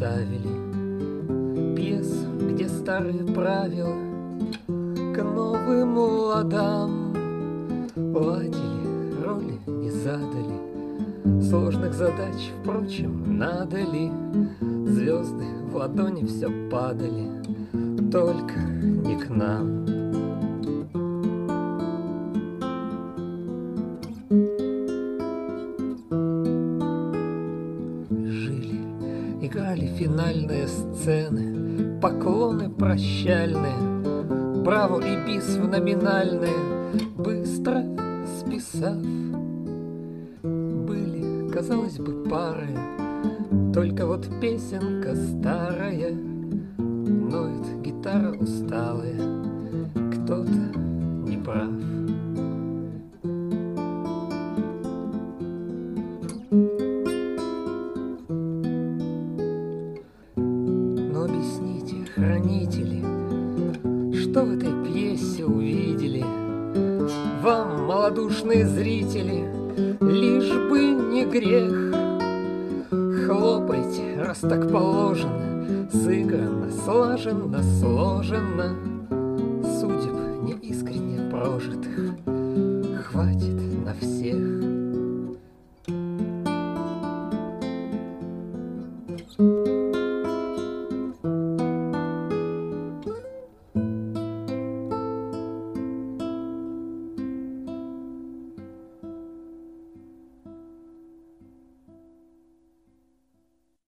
ставили пьес, где старые правила к новым ладам ладили, роли не задали, сложных задач, впрочем, надо ли? Звезды в ладони все падали, только не к нам. Жили, играли финальные сцены, поклоны прощальные, браво и бис в номинальные, быстро списав. Были, казалось бы, пары, только вот песенка старая, ноет гитара усталая, кто-то не прав. Но объясните, хранители, что в этой пьесе увидели? Вам, малодушные зрители, лишь бы не грех. Хлопайте, раз так положено, сыграно, слаженно, сложено, судеб неискренне прожитых хватит.